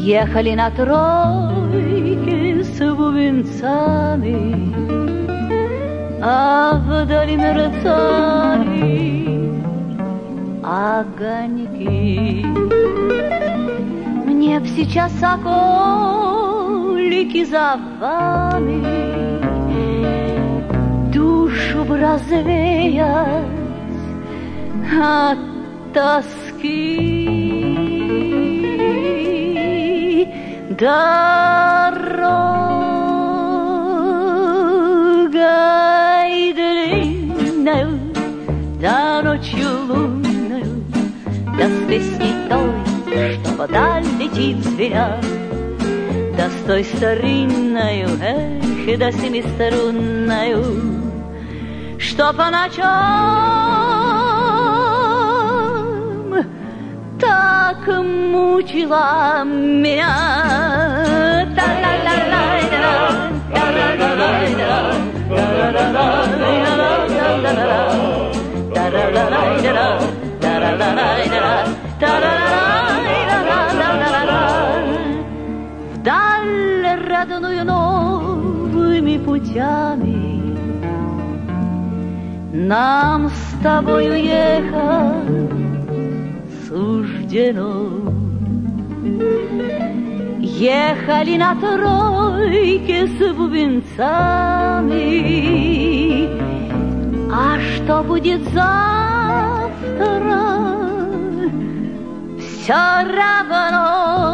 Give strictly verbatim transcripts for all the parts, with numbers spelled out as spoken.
Ехали на тройке с бубенцами, а вдали мерцали огоньки. Мне б сейчас соколики за вами душу б развеять от тоски. Дорогой длинною, да ночью лунною, да с песней той, что подаль летит звеня, да с той старинною, эх, да семиструнною, что по ночам так мучила меня. Вдаль родную новыми путями нам с тобой уехать суждено. Ехали на тройке с бубенцами, а что будет завтра, все равно.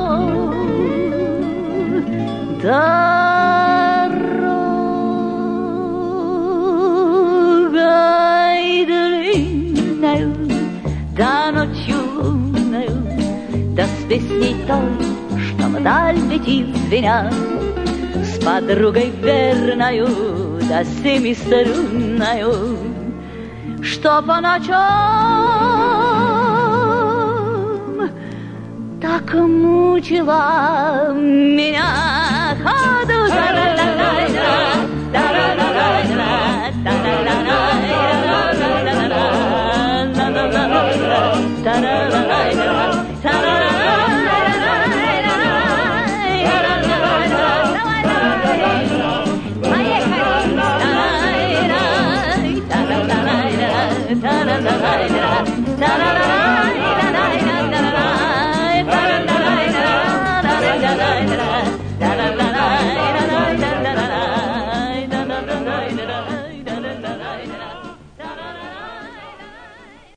Дорогой длинною, да ночью лунною, да с песней той, что вдаль летит звеня, с подругой верною, да семиструнною, что по ночам так мучила меня. Ходу за